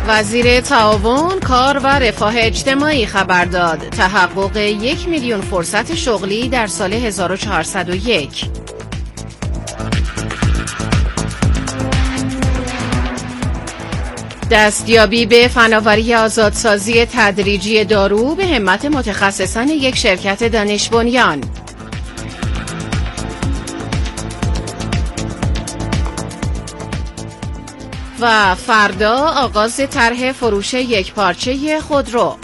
وزیر تعاون، کار و رفاه اجتماعی خبر داد تحقق 1 میلیون فرصت شغلی در سال 1401. دستیابی به فناوری آزادسازی تدریجی دارو به همت متخصصان یک شرکت دانش بنیان. و فردا آغاز طرح فروش یک پارچه خودرو.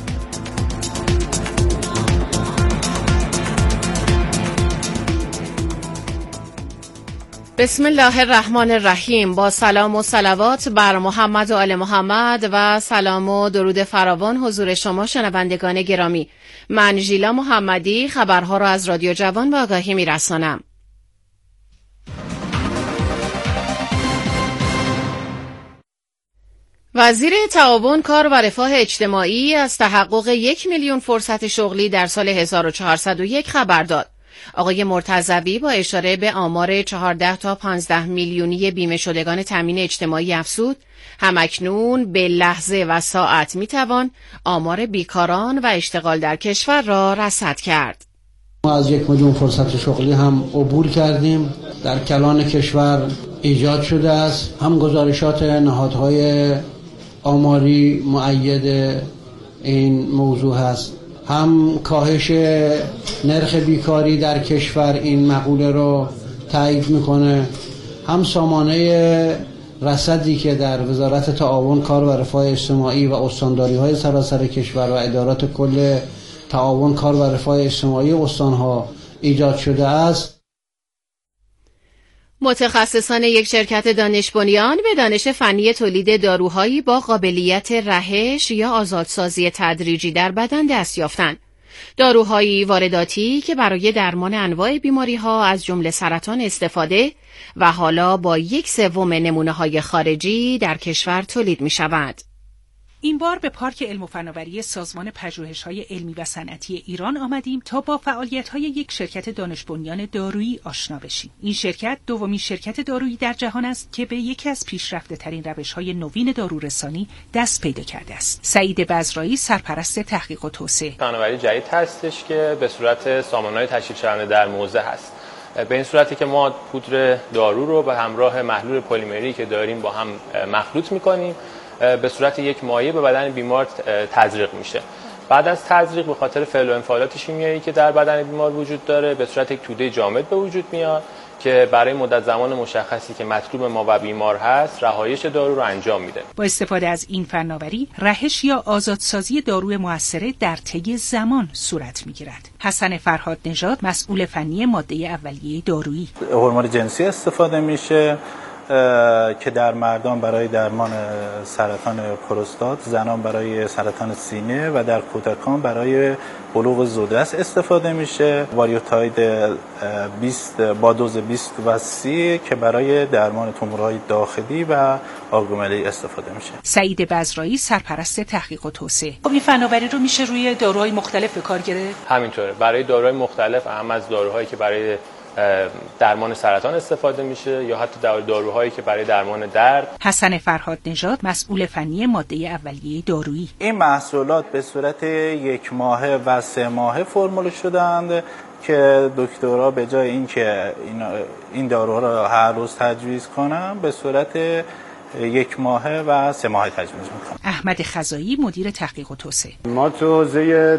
بسم الله الرحمن الرحیم. با سلام و صلوات بر محمد و آل محمد و سلام و درود فراوان حضور شما شنوندگان گرامی. من ژیلا محمدی خبرها را از رادیو جوان به آگاهی می‌رسانم. وزیر تعاون، کار و رفاه اجتماعی از تحقق 1 میلیون فرصت شغلی در سال 1401 خبر داد. آقای مرتضوی با اشاره به آمار 14 تا 15 میلیونی بیمه شدگان تامین اجتماعی افزود همکنون به لحظه و ساعت میتوان آمار بیکاران و اشتغال در کشور را رصد کرد. ما از 1 میلیون فرصت شغلی هم عبور کردیم. در کلان کشور ایجاد شده است. هم گزارشات نهادهای آماری مؤید این موضوع هست، هم کاهش نرخ بیکاری در کشور این مقوله رو تایید میکنه، هم سامانه رصدی که در وزارت تعاون، کار و رفاه اجتماعی و استانداری‌های سراسر کشور و ادارات کل تعاون، کار و رفاه اجتماعی استانها ایجاد شده است. متخصصان یک شرکت دانش بنیان به دانش فنی تولید داروهایی با قابلیت رهش یا آزادسازی تدریجی در بدن دست یافتند. داروهایی وارداتی که برای درمان انواع بیماری‌ها از جمله سرطان استفاده و حالا با 1/3 نمونه‌های خارجی در کشور تولید می‌شود. این بار به پارک علم و فناوری سازمان پژوهش‌های علمی و صنعتی ایران آمدیم تا با فعالیت‌های یک شرکت دانش بنیان دارویی آشنا بشیم. این شرکت دومین شرکت دارویی در جهان است که به یکی از پیشرفته‌ترین روش‌های نوین دارورسانی دست پیدا کرده است. سعید بزرایی، سرپرست تحقیق و توسعه. فناوری جدید هستش که به صورت سامانه‌های تشکیل شونده در موزه هست. به این صورتی که ما پودر دارو رو به همراه محلول پلیمری که داریم با هم مخلوط می‌کنیم، به صورت یک مایع به بدن بیمار تزریق میشه. بعد از تزریق به خاطر فعل و انفعالات شیمیایی که در بدن بیمار وجود داره به صورت یک توده جامد به وجود میاد که برای مدت زمان مشخصی که مطلوب ما و بیمار هست رهایش دارو رو انجام میده. با استفاده از این فناوری رهش یا آزادسازی داروی مؤثر در طی زمان صورت میگیرد. حسن فرهاد نژاد، مسئول فنی ماده اولیه دارویی. هورمون جنسی استفاده میشه که در مردان برای درمان سرطان پروستات، زنان برای سرطان سینه و در کودکان برای بلوغ زودرس استفاده میشه. واریوتاید 20 با دوز 20 و 30 که برای درمان تومورهای داخلی و آگوملی استفاده میشه. سعید بزرایی، سرپرست تحقیق و توسعه. خب این فناوری رو میشه روی داروهای مختلف به کار گرفت؟ همینطوره. برای داروهای مختلف، اهم از داروهایی که برای درمان سرطان استفاده میشه یا حتی داروهایی که برای درمان درد. حسن فرهاد نژاد، مسئول فنی ماده اولیه دارویی. این محصولات به صورت 1 ماهه و 3 ماهه فرمول شدند که دکترها به جای اینکه این داروها را هر روز تجویز کنن به صورت 1 ماهه و 3 ماهه تجویز میکنن. احمد خزایی، مدیر تحقیق و توسعه. ما تو حوزه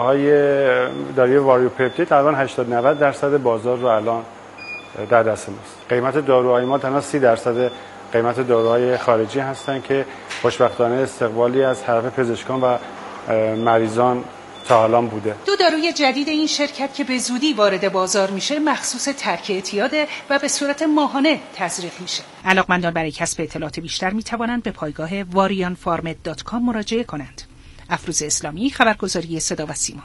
داروی واریوپپتید تقریبا 80-90% بازار رو الان در دست ماست. قیمت داروهای ما تنها 30% قیمت داروهای خارجی هستن که خوشبختانه استقبالی از طرف پزشکان و مریضان تا حالا بوده. 2 داروی جدید این شرکت که به زودی وارد بازار میشه مخصوص ترک اعتیاده و به صورت ماهانه تزریق میشه. علاقمندان برای کسب اطلاعات بیشتر میتوانند به پایگاه varianpharmed.com مراجعه کنند. افروز اسلامی، خبرگزاری صدا و سیما.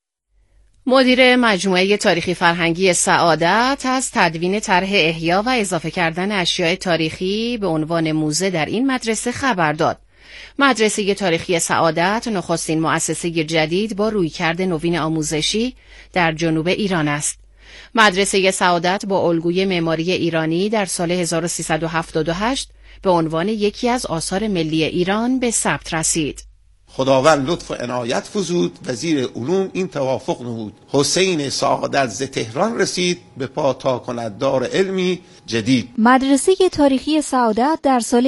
مدیر مجموعه تاریخی فرهنگی سعادت از تدوین طرح احیا و اضافه کردن اشیاء تاریخی به عنوان موزه در این مدرسه خبر داد. مدرسه تاریخی سعادت نخستین مؤسسه جدید با رویکرد نوین آموزشی در جنوب ایران است. مدرسه سعادت با الگوی معماری ایرانی در سال 1378 به عنوان یکی از آثار ملی ایران به ثبت رسید. خداوند لطف و عنایت فزود، وزیر علوم این توافق نمود. حسین سعادت ز تهران رسید، به پا تا کند دار علمی جدید. مدرسه تاریخی سعادت در سال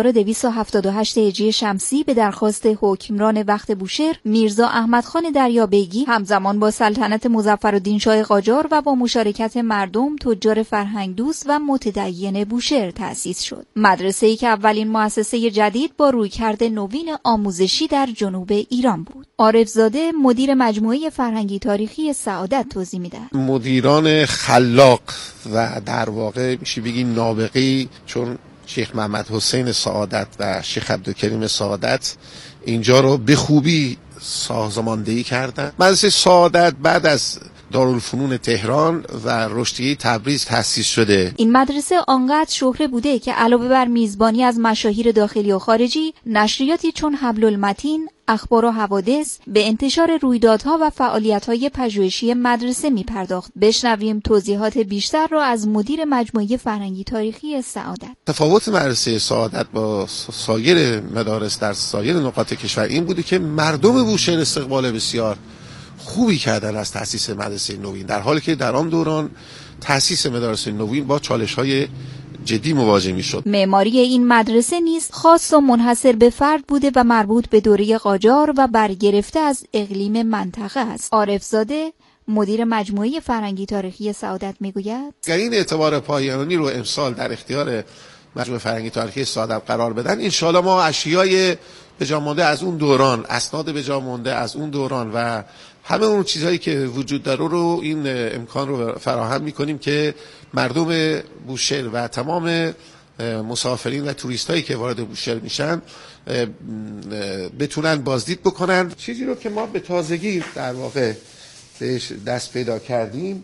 1278 هجری شمسی به درخواست حکمران وقت بوشهر میرزا احمدخان دریابیگی همزمان با سلطنت مظفرالدین شاه قاجار و با مشارکت مردم، تجار فرهنگ دوست و متدین بوشهر تأسیس شد. مدرسه‌ای که اولین مؤسسه جدید با رویکرد نوین آموزشی در جنوب ایران بود. عارفزاده مدیر مجموعه فرهنگی تاریخی سعادت توضیح می‌دهد. مدیران خلاق و در واقع میشه بگی نابغه‌ای، چون شیخ محمد حسین سعادت و شیخ عبدالکریم سعادت اینجا رو به خوبی سازماندهی کردن. مدرسه سعادت بعد از دارالفنون تهران و رشدیه تبریز تأسیس شده. این مدرسه آنقدر شهره بوده که علاوه بر میزبانی از مشاهیر داخلی و خارجی، نشریاتی چون حبل المتین، اخبار و حوادث به انتشار رویدادها و فعالیت‌های پژوهشی مدرسه می‌پرداخت. بشنویم توضیحات بیشتر را از مدیر مجموعه فرهنگی تاریخی سعادت. تفاوت مدرسه سعادت با سایر مدارس در سایر نقاط کشور این بوده که مردم بوشهر استقبال بسیار خوبی کردن از تأسیس مدرسه نوین، در حالی که در آن دوران تأسیس مدارس نوین با چالش‌های جدی مواجه می‌شد. معماری این مدرسه نیز خاص و منحصر به فرد بوده و مربوط به دوره قاجار و برگرفته از اقلیم منطقه است. عارفزاده مدیر مجموعه فرهنگی تاریخی سعادت میگوید این اعتبار پایانی رو امسال در اختیار مجموعه فرهنگی تاریخی سعادت قرار بدن، انشالله ما اشیای به جا مانده از اون دوران، اسناد به جا مانده از اون دوران و همه اون چیزهایی که وجود داره رو این امکان رو فراهم میکنیم که مردم بوشهر و تمام مسافرین و توریست هایی که وارد بوشهر میشن بتونن بازدید بکنن. چیزی رو که ما به تازگی در واقع بهش دست پیدا کردیم،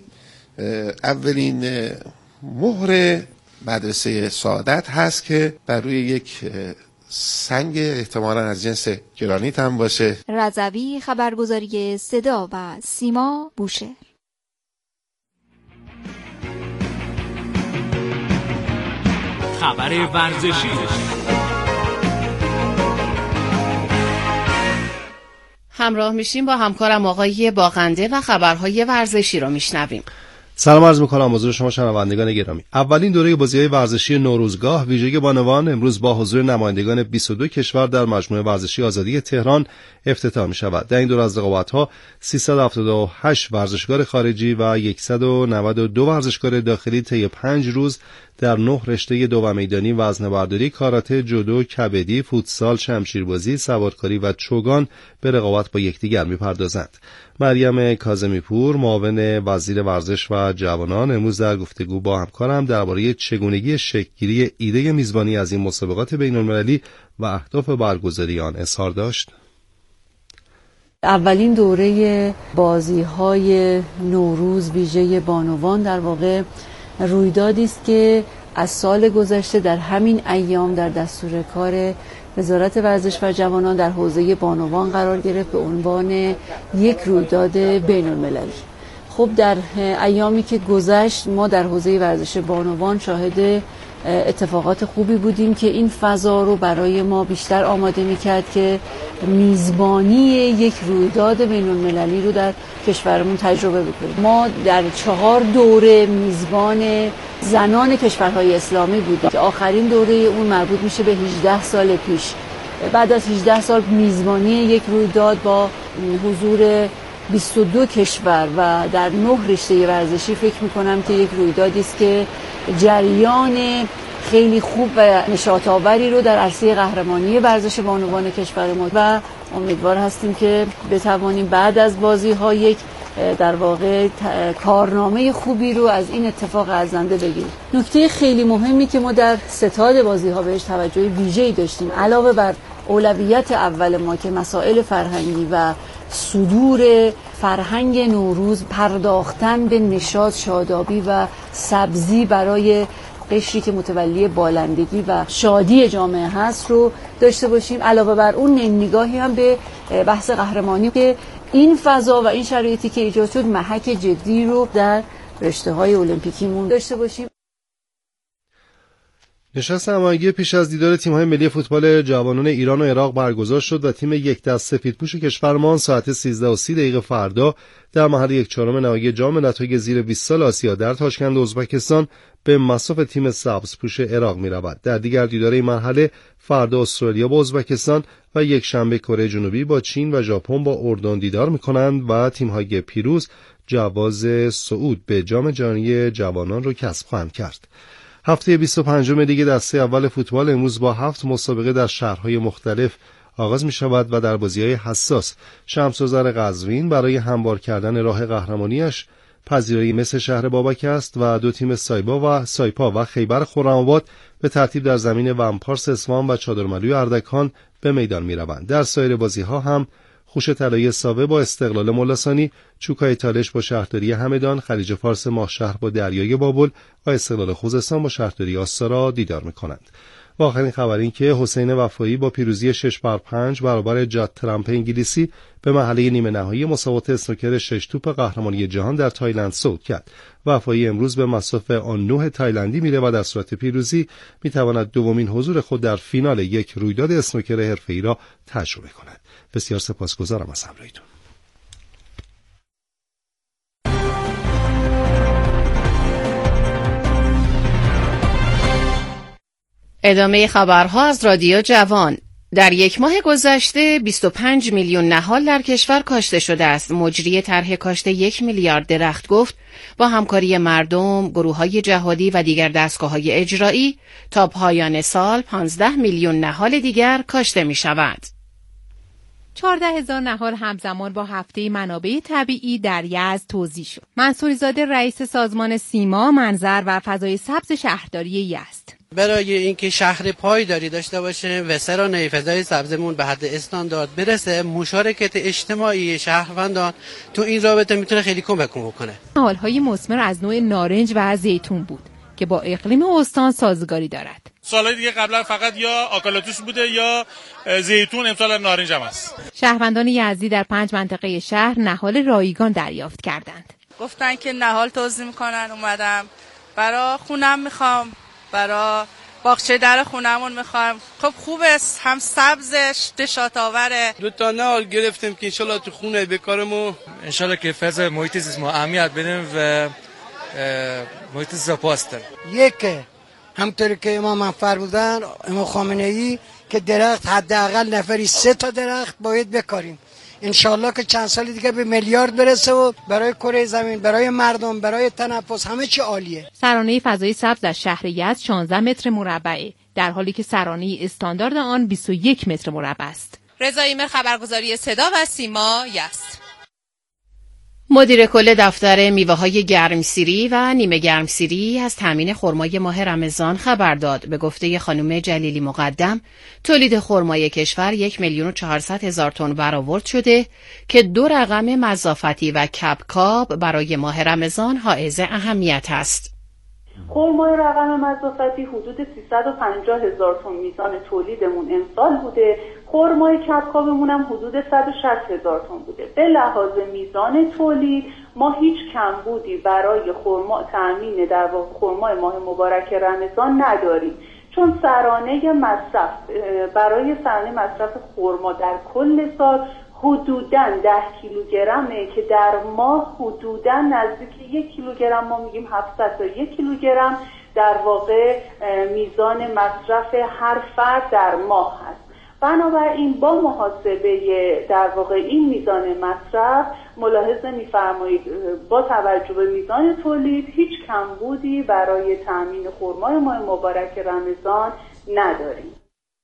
اولین مهر مدرسه سعادت هست که بر روی یک سنگ احتمالاً از جنس گرانیت هم باشه. رضوی، خبرگزاری صدا و سیما، بوشهر. خبر ورزشی. همراه میشیم با همکارم آقای باغنده و خبرهای ورزشی رو میشنویم. سلام عرض می‌کنم حضور شما شنوندگان گرامی. اولین دوره بازی‌های ورزشی نوروزگاه ویژگی بانوان امروز با حضور نمایندگان 22 کشور در مجموعه ورزشی آزادی تهران افتتاح می‌شود. در این دوره از رقابت‌ها 378 ورزشکار خارجی و 192 ورزشکار داخلی طی 5 روز در 9 رشته دو و میدانی، وزنه‌برداری، کاراته، جودو، کبدی، فوتسال، شمشیربازی، سوارکاری و چوگان به رقابت با یکدیگر می‌پردازند. مریم کاظمی پور، معاون وزیر ورزش و جوانان، امروز در گفتگو با همکارم درباره چگونگی شکل‌گیری ایده میزبانی از این مسابقات بین‌المللی و اهداف برگزاری آن اظهار داشت. اولین دوره بازی‌های نوروز ویژه بانوان در واقع رویدادی است که از سال گذشته در همین ایام در دستور کار وزارت ورزش و جوانان در حوزه بانوان قرار گرفت به عنوان یک رویداد بین‌المللی. خب در ایامی که گذشت ما در حوزه ورزش بانوان شاهد اتفاقات خوبی بودیم که این فضا رو برای ما بیشتر آماده می‌کرد که میزبانی یک رویداد بین‌المللی رو در کشورمون تجربه بکنیم. ما در 4 دوره میزبان زنان کشورهای اسلامی بودیم که آخرین دوره اون مربوط میشه به 18 سال پیش. بعد از 18 سال میزبانی یک رویداد با حضور 22 کشور و در 9 رشته ورزشی فکر میکنم که یک رویدادی است که جریان خیلی خوب و نشاط‌آوری رو در عرصه قهرمانی ورزش بانوان کشور ما و امیدوار هستیم که بتوانیم بعد از بازی‌ها یک در واقع کارنامه خوبی رو از این اتفاق ارزنده بگیریم. نکته خیلی مهمی که ما در ستاد بازی‌ها بهش توجه ویژه‌ای داشتیم علاوه بر اولویت اول ما که مسائل فرهنگی و صدور فرهنگ نوروز، پرداختن به نشاط، شادابی و سبزی برای قشری که متولی بالندگی و شادی جامعه هست رو داشته باشیم. علاوه بر اون نگاهی هم به بحث قهرمانی که این فضا و این شرایطی که ایجاد شد محک جدی رو در رشته‌های المپیکیمون داشته باشیم. نشست هماهنگی پیش از دیدار تیم‌های ملی فوتبال جوانان ایران و عراق برگزار شد و تیم یک دست سفیدپوش کشورمان ساعت 13:30 فردا در مرحله 1/4 نهایی جام ملت‌های زیر 20 سال آسیا در تاشکند ازبکستان به مصاف تیم سبزپوش عراق می‌رود. در دیگر دیدار این مرحله فردا استرالیا با ازبکستان و یک شنبه کره جنوبی با چین و ژاپن با اردن دیدار می‌کنند و تیم‌های پیروز جواز صعود به جام جهانی جوانان را کسب خواهند کرد. هفته 25 لیگ دسته اول فوتبال امروز با 7 مسابقه در شهرهای مختلف آغاز می شود و در بازی‌های حساس شمس‌وزر قزوین برای هموار کردن راه قهرمانیش پذیرایی مثل شهر بابک است و دو تیم سایپا و خیبر خرم‌آباد به ترتیب در زمین ومپارس اصفهان و چادرملوی اردکان به میدان می روند. در سایر بازی‌ها هم خوش طلایی ساوه با استقلال ملاسانی، چوکای تالش با شهرداری همدان، خلیج فارس ماهشهر با دریای بابل و استقلال خوزستان با شهرداری آستارا دیدار می‌کنند. و آخرین خبر این که حسین وفایی با پیروزی 6-5 برابر جاد ترامپ انگلیسی به مرحله نیمه نهایی مسابقات اسنوکر 6 توپ قهرمانی جهان در تایلند صعود کرد. وفایی امروز به مصاف آن 9 تایلندی میره و در صورت پیروزی میتواند دومین حضور خود در فینال یک رویداد اسنوکر حرفه‌ای را تجربه کند. بسیار سپاسگزارم از همراهیتون. ادامه خبرها از رادیو جوان. در یک ماه گذشته 25 میلیون نهال در کشور کاشته شده است. مجری طرح کاشت 1 میلیارد درخت گفت با همکاری مردم، گروه‌های جهادی و دیگر دستگاه‌های اجرایی تا پایان سال 15 میلیون نهال دیگر کاشته می‌شود. 14,000 نهال همزمان با هفته منابع طبیعی در یزد توزیع شد. منصوری زاده رئیس سازمان سیما، منظر و فضای سبز شهرداری یزد: برای اینکه شهر پایداری داشته باشه و سرانه فضای سبزمون به حد استاندارد برسه، مشارکت اجتماعی شهروندان تو این رابطه میتونه خیلی کمک بکنه. نهال‌های مثمر از نوع نارنج و زیتون بود که با اقلیم استان سازگاری دارد. سالهای دیگه قبلا فقط یا آکالاتوس بوده یا زیتون، امسال نارنج هم هست. شهروندان یزدی در 5 منطقه شهر نهال رایگان دریافت کردند. گفتن که نهال توزیع میکنن، اومدم برا خونم میخوام، برا باغچه در خونمون میخوام. خب خوبه، هم سبزش دشات آوره. 2 نهال گرفتیم که انشالله تو خونه بکارم و انشالله که فضای محیط زیست ما اهمیت بدیم و محیط زیست پاست. یک همطوری که امام فرمودن، امام خامنه‌ای، که درخت حداقل نفری 3 تا درخت باید بکاریم. انشالله که چند سال دیگه به میلیارد برسه و برای کره زمین، برای مردم، برای تنفس همه چی عالیه. سرانه فضای سبز در شهر یزد 16 متر مربعه، در حالی که سرانه استاندارد آن 21 متر مربع است. رضا ایمر، خبرگزاری صدا و سیما، یزد. مدیر کل دفتر میوه‌های گرمسیری و نیمه گرمسیری از تامین خرمای ماه رمضان خبر داد. به گفته خانم جلیلی مقدم، تولید خرمای کشور 1,400,000 تن برآورد شده که 2 رقم مضافتی و کبکاب برای ماه رمضان حائز اهمیت است. خرمای رقم مضافتی حدود 350,000 تن میزان تولیدمون امسال بوده. خرمای کبکابمون هم حدود 160,000 تن بوده. به لحاظ میزان تولید ما هیچ کمبودی برای تامین در واقع خرمای ماه مبارک رمضان نداریم، چون سرانه مصرف برای سرانه مصرف خرما در کل سال حدوداً 10 کیلوگرمه که در ماه حدوداً نزدیک 1 کیلوگرم، ما میگیم 700 تا 1 کیلوگرم در واقع میزان مصرف هر فرد در ماه هست. بنابراین با محاسبه در واقع این میزان مصرف ملاحظه می‌فرمایید با توجه به میزان تولید هیچ کمبودی برای تامین خرمای ماه مبارک رمضان نداریم.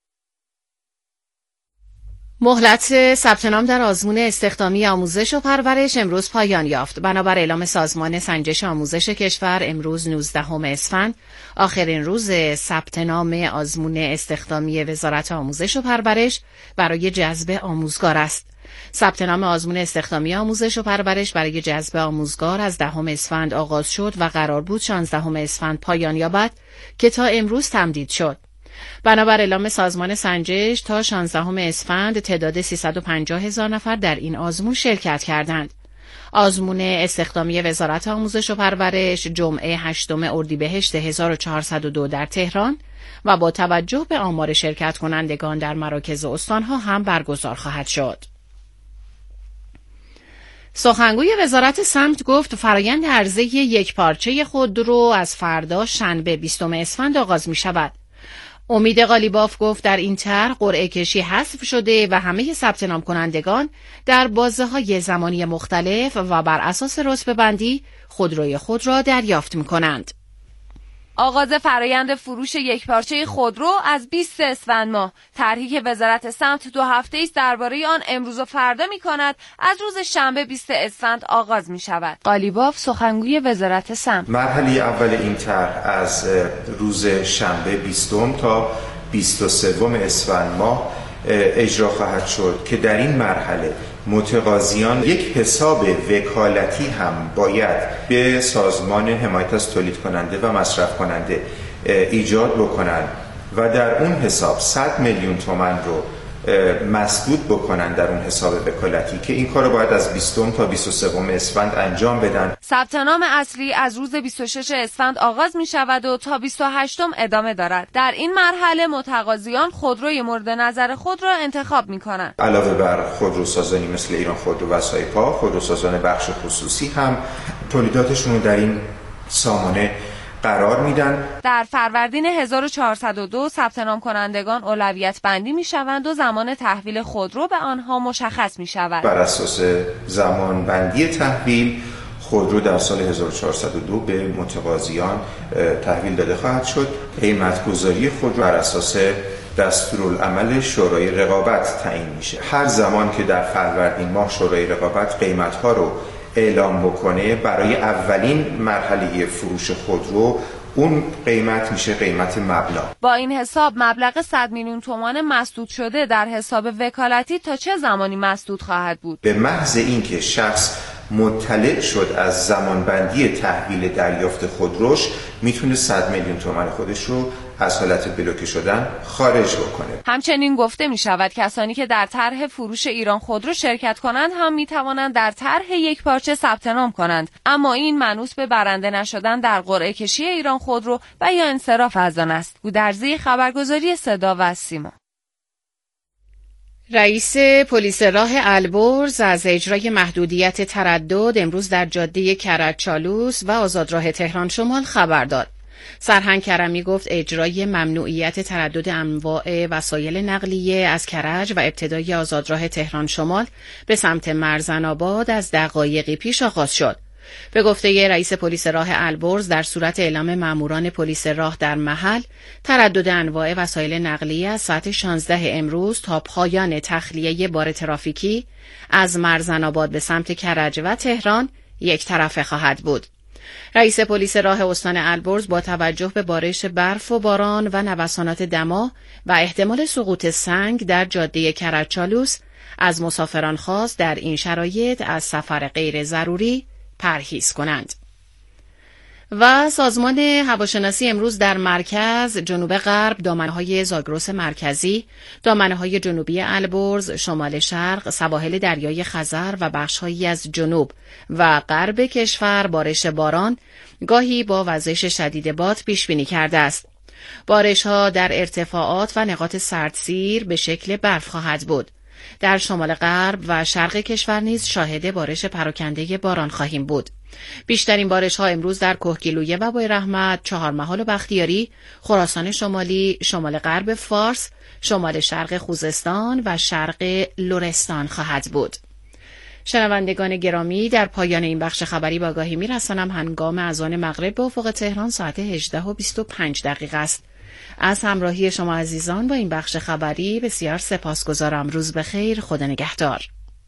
مهلت ثبت نام در آزمون استخدامی آموزش و پرورش امروز پایان یافت. بنابر اعلام سازمان سنجش آموزش کشور امروز 19 اسفند آخرین روز ثبت نام آزمون استخدامی وزارت آموزش و پرورش برای جذب آموزگار است. ثبت نام آزمون استخدامی آموزش و پرورش برای جذب آموزگار از 10 اسفند آغاز شد و قرار بود 16 اسفند پایان یابد که تا امروز تمدید شد. بنابر اعلام سازمان سنجش تا 16 اسفند تعداد 350,000 نفر در این آزمون شرکت کردند. آزمون استخدامی وزارت آموزش و پرورش جمعه 8 اردیبهشت 1402 در تهران و با توجه به آمار شرکت کنندگان در مراکز استانها هم برگزار خواهد شد. سخنگوی وزارت سمت گفت فرآیند عرضه یکپارچه خودرو از فردا شنبه 20 اسفند آغاز می شود. امید قالیباف گفت در این طرح قرعه کشی حذف شده و همه ثبت نام کنندگان در بازه‌های زمانی مختلف و بر اساس رتبه بندی خودروی خود را دریافت می کنند. آغاز فرآیند فروش یکپارچه خودرو از 20 اسفند ماه. طرحی که وزارت سمت 2 هفته است درباره آن امروز و فردا می کند از روز شنبه 20 اسفند آغاز می شود. قالیباف سخنگوی وزارت سمت: مرحله اول این طرح از روز شنبه 20 تا 23 اسفند ماه اجرا خواهد شد که در این مرحله متقاضیان یک حساب وکالتی هم باید به سازمان حمایت از تولید کننده و مصرف کننده ایجاد بکنند و در اون حساب 100 میلیون تومان رو مسدود بکنن در اون حساب وکالتی که این کار رو باید از 20 تا 23 اسفند انجام بدن. ثبت نام اصلی از روز 26 اسفند آغاز می شود و تا 28 ادامه دارد. در این مرحله متقاضیان خودروی مورد نظر خود را انتخاب می کنند. علاوه بر خودروسازانی مثل ایران خودرو و سایپا، خودروسازان بخش خصوصی هم تولیداتشون رو در این سامانه قرار میدن. در فروردین 1402 ثبت نام کنندگان اولویت بندی می شوند و زمان تحویل خودرو به آنها مشخص می شود. بر اساس زمان بندی تحویل خودرو در سال 1402 به متقاضیان تحویل داده خواهد شد. قیمت گذاری خودرو بر اساس دستورالعمل شورای رقابت تعیین میشه. هر زمان که در فروردین ماه شورای رقابت قیمت‌ها رو اعلام بکنه برای اولین مرحله فروش خودرو، اون قیمت میشه قیمت مبنا. با این حساب مبلغ 100 میلیون تومان مسدود شده در حساب وکالتی تا چه زمانی مسدود خواهد بود؟ به محض اینکه شخص مطلع شد از زمانبندی تحویل دریافت خودروش میتونه 100 میلیون تومان خودش رو از حالت بلوکه شدن خارج بکنه. همچنین گفته می شود کسانی که در طرح فروش ایران خودرو شرکت کنند هم می توانند در طرح یکپارچه ثبت نام کنند، اما این منوط به برنده نشدن در قرعه کشی ایران خودرو و یا انصراف از آن است. گودرزی، خبرگزاری صدا و سیما. رئیس پلیس راه البرز از اجرای محدودیت تردد امروز در جاده کرج چالوس و آزادراه تهران شمال خبر داد. سرهنگ کرمی گفت اجرای ممنوعیت تردد انواع وسایل نقلیه از کرج و ابتدای آزادراه تهران شمال به سمت مرزن‌آباد از دقایقی پیش آغاز شد. به گفته رئیس پلیس راه البرز در صورت اعلام ماموران پلیس راه در محل، تردد انواع وسایل نقلیه از ساعت 16 امروز تا پایان تخلیه بار ترافیکی از مرزن‌آباد به سمت کرج و تهران یک طرفه خواهد بود. رئیس پلیس راه استان البرز با توجه به بارش برف و باران و نوسانات دما و احتمال سقوط سنگ در جاده کرج چالوس از مسافران خواست در این شرایط از سفر غیر ضروری پرهیز کنند. و سازمان هواشناسی امروز در مرکز، جنوب غرب، دامنه‌های زاگرس مرکزی، دامنه‌های جنوبی البرز، شمال شرق، سواحل دریای خزر و بخش‌هایی از جنوب و غرب کشور بارش باران گاهی با وزش شدید باد پیش بینی کرده است. بارش‌ها در ارتفاعات و نقاط سردسیر به شکل برف خواهد بود. در شمال غرب و شرق کشور نیز شاهد بارش پراکنده باران خواهیم بود. بیشترین بارش‌ها امروز در کهگیلویه و بویراحمد، چهارمحال و بختیاری، خراسان شمالی، شمال غرب فارس، شمال شرق خوزستان و شرق لرستان خواهد بود. شنوندگان گرامی، در پایان این بخش خبری با آگاهی می‌رسانم هنگام اذان مغرب به افق تهران ساعت 18:25 است. از همراهی شما عزیزان با این بخش خبری بسیار سپاسگزارم. روز بخیر، خدا نگهدار.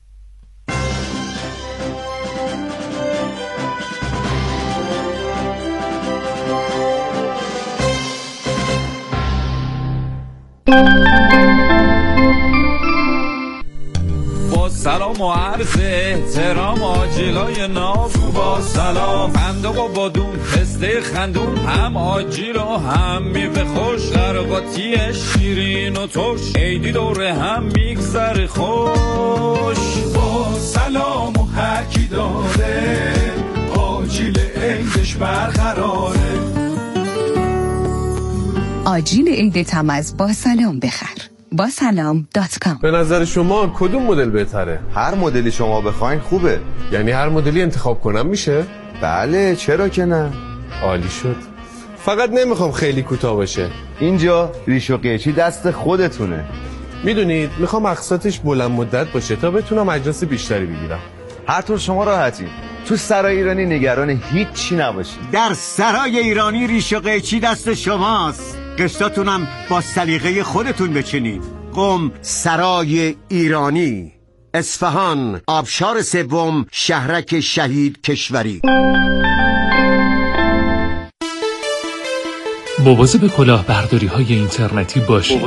سلام و عرض احترام آجیلای ناف با سلام فندق و بادون پسته خندون هم آجیل و هم میوه خوش قرقاتی شیرین و ترش عیدی دوره هم میگذره خوش با سلام و هر کی داره آجیل عیدش برقراره. آجیل عید تمز با سلام بخر. با سلام.com. به نظر شما کدوم مدل بهتره؟ هر مدلی شما بخواین خوبه. یعنی هر مدلی انتخاب کنم میشه؟ بله، چرا که نه. عالی شد. فقط نمیخوام خیلی کوتاه باشه. اینجا ریش و قیچی دست خودتونه. میدونید میخوام اقساطش بلند مدت باشه تا بتونم اجناس بیشتری بگیرم. هر طور شما راحتی. تو سرای ایرانی نگران هیچی نباشید. در سرای ایرانی ریش و قیچی دست شماست. قسطاتونم با سلیقه خودتون بچینید. قم سرای ایرانی، اصفهان، آبشار سوم، شهرک شهید کشوری. مواظب کلاهبرداری‌های اینترنتی باشید.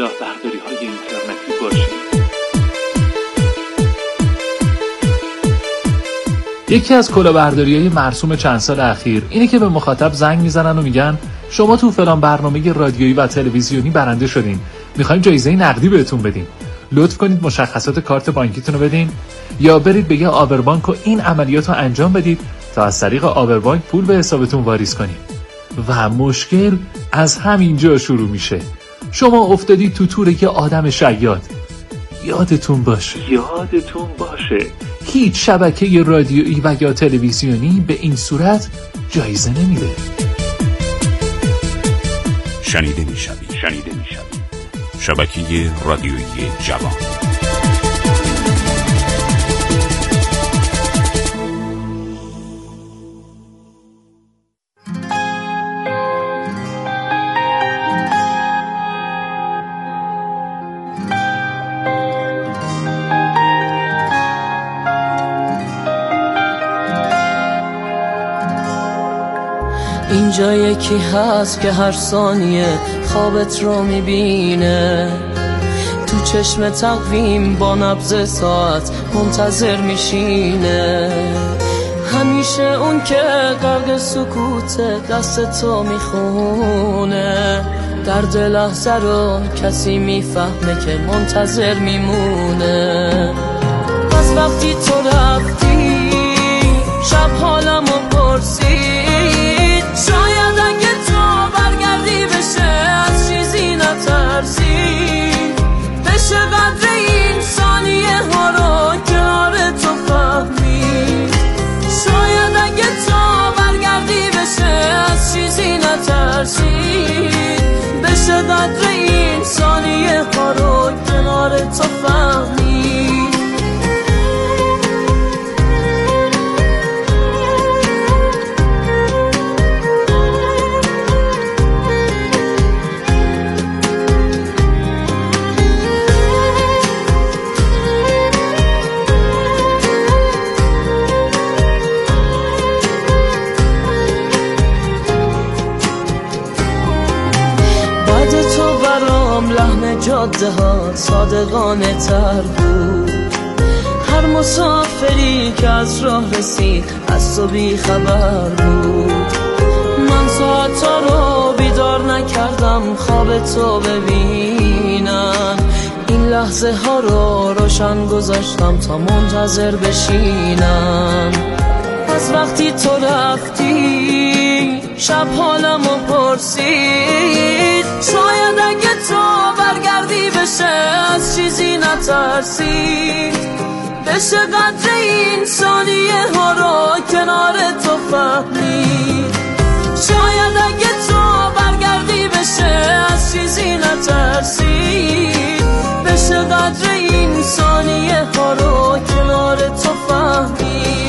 یکی از کلاهبرداری‌های مرسوم چند سال اخیر اینه که به مخاطب زنگ میزنن و میگن شما تو فلان برنامه رادیویی و تلویزیونی برنده شدین، میخوایم جایزه نقدی بهتون بدیم، لطف کنید مشخصات کارت بانکیتون رو بدین یا برید به یه آبربانک و این عملیات رو انجام بدید تا از طریق آبربانک پول به حسابتون واریز کنیم. و مشکل از همینجا شروع میشه. شما افتادید تو تور یه آدم شیاد. یادتون باشه هیچ شبکه رادیویی و یا تلویزیونی به این صورت جایزه نمیده. شنیده میشوی. شبکه رادیویی جوان. اینجا یکی هست که هر ثانیه خوابت رو میبینه، تو چشم تقویم با نبض ساعت منتظر میشینه، همیشه اون که غرق سکوت دست تو میخونه، درد لحظه رو کسی میفهمه که منتظر میمونه. از وقتی تو رفتی شب حالمو پرسید، شاید اگه تو برگردی بشه از چیزی نترسی، بشه قدر این ثانیه ها رو کنار تو فهمید، شاید اگه تو برگردی بشه از چیزی نترسی، بشه قدر این ثانیه ها رو کنار تو فهمید. لحن جاده ها صادقانه تر بود، هر مسافری که از راه رسید از تو بی خبر بود، من ساعتا رو بیدار نکردم خواب تو ببینم، این لحظه ها رو روشن گذاشتم تا منتظر بشینم. از وقتی تو رفتی شب حالمو پرسید، شاید اگه تو برگردی بشه از چیزی نترسی، بشه قدر این ثانیه ها رو کنار تو فهمید، شاید اگه تو برگردی بشه از چیزی نترسی، بشه قدر این ثانیه ها رو کنار تو فهمید.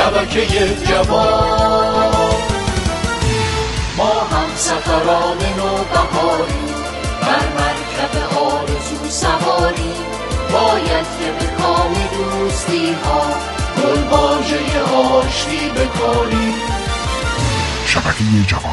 شبکه جوان. ما هم سفران نوبهاری، بر مرکب آرزو سواری، باید که به کام دوستی ها گلواژه آشتی بکاری. شبکه جوان.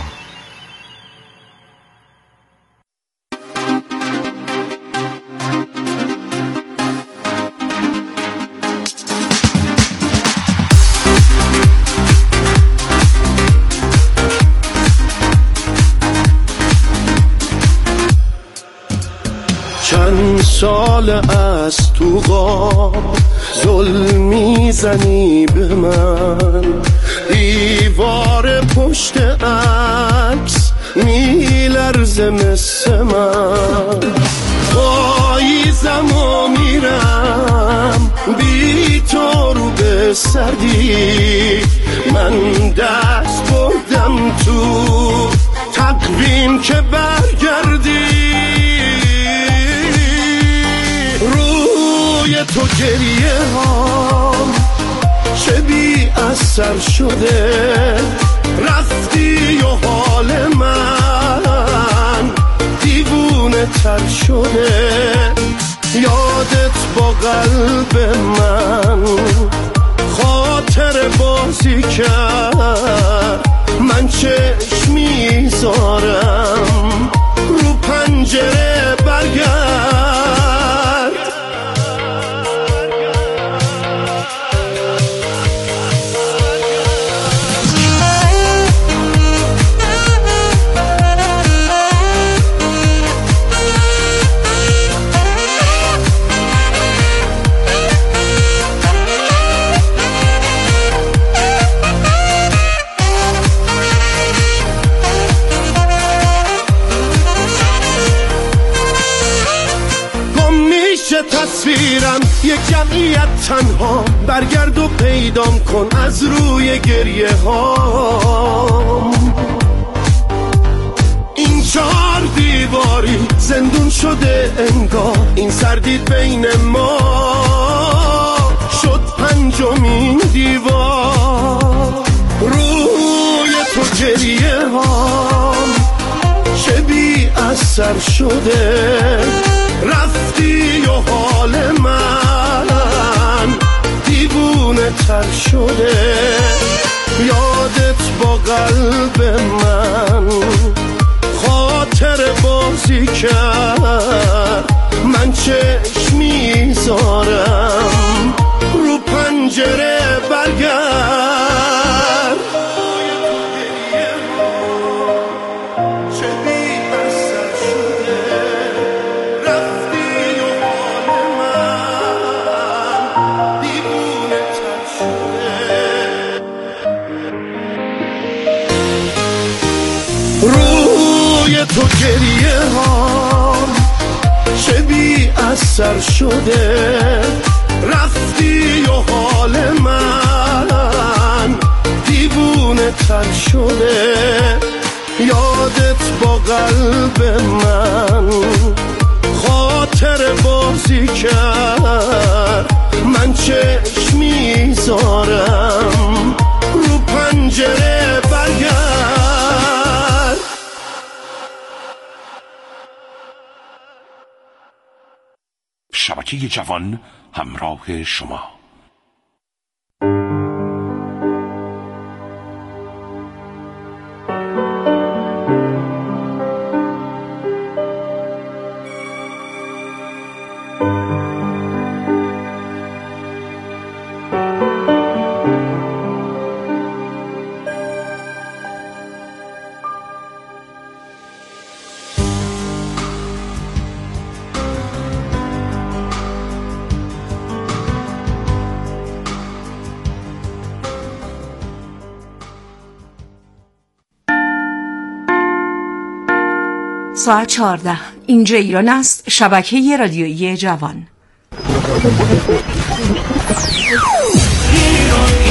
چند سال از تو غاب ظلم میزنی به من، دیوار پشت عکس میلرزه مثل من، پاییزم و میرم بی تو رو به سردی، من دست بردم تو تقویم که برگردی، روی تو گریه هام چه بی اثر شده، رفتی و حال من دیوونه تر شده، یادت با قلب من خاطر بازی کرد، من چشم میذارم رو پنجره برگرد. تصویرم یک جمعیت تنها، برگرد و پیدام کن از روی گریه ها، این چهار دیواری زندون شده انگار، این سردید بین ما شد پنجمین دیوار، روی تو گریه ها چه بی اثر شده، رفتی و حال من دیوونه تر شده، یادت با قلب من خاطر بازی کرد، من چشم میذارم رو پنجره برگرد. تو گریه ها چه بی اثر شده، رفتی و حال من دیوونه تر شده، یادت با قلب من خاطر بازی کرد، من چشم میذارم رو پنجره برگرد. شبکه جوان همراه شما. ساعت 14 اینجا ایران است. شبکه رادیویی جوان.